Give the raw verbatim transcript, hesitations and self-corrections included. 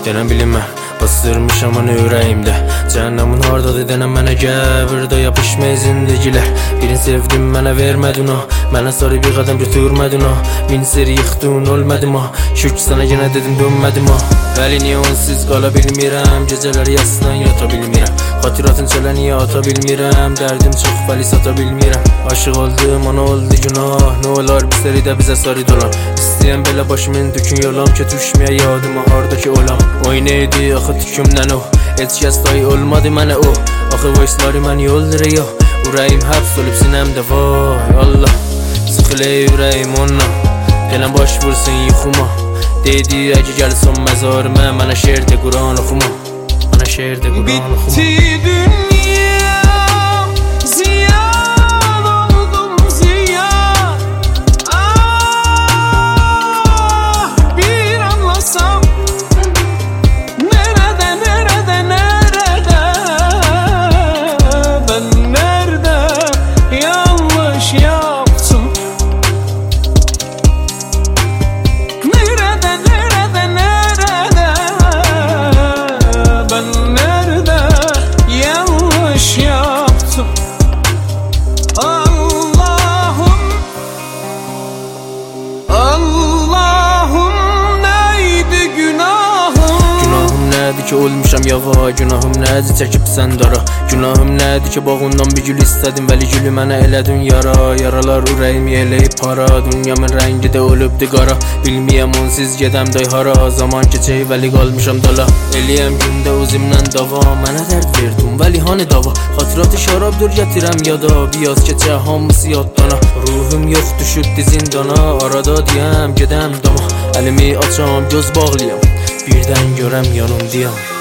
Denən bilinmə, basırmışam onu ürəyimdə. Cəhənnəmin hardadır denən mənə gəl. Burada yapışma zindagilər. Birini sevdim mənə vermədin o. Mənə sarı bir qədəm götürmədin o. Min seri yıxdın ölmədim o. Şükür sana yenə dedim dönmədim o. Vəli niyə onsuz qala bilmirəm. Gecələr yasdan yata bilmirəm. Xatiratın çələ niyə ata bilmirəm. Dərdim çox vəli sata bilmirəm. Aşıq oldum ona oldu günah. Nə olar bir seri də bizə sarı dolan. İstəyən belə başımın dükün yolam. Ki düşməyə yadıma hardaki olam. Oy neydi axı tükümdən o. Heç kəs dayı olmadı mənə o. Axı voice'ları mən yolduruyor. Ürəyim həbs olub sinəmdə vay Allah. Sıxılə ürəyim onunla. Gələn baş vursun yuxuma. Dedi əgə gəlsən məzarımə. Mənə şeirdə Quran oxuma. Mənə şeirdə Quran oxuma. Bitti dünya, ziyan oldum ziyan. Ah, bir anlasam. Nerede, nerede, nerede? Ben nerede yanlış yaptım? Nerede, nerede, nerede? Ben nerede yanlış yaptım? Allah'ım, Allah'ım neydi günahım? Günahım nədir ki olmuşam yava. Günahım nədir çəkib sən dara. Günahım nədir ki bağından bir gül istədim. Vəli gülü mənə elədin yara. Yaralar ürəyimi eləyib para. Dünyamın rəngi də olubdu qara. Bilməyəm onsuz gedəm day hara. Zaman keçək vəli qalmışam dala. Eləyəm gündə özümdən dava. Mənə dərd verdin vəli hani dava. Xatiratı şarabdır gətirəm yada. Biyaz keçə hamısı yaddana. Ruhum yox düşübdü zindana. Arada deyəm gedəm dama. Əlimi açam göz bağlayam. Birdən görəm yanımdayam.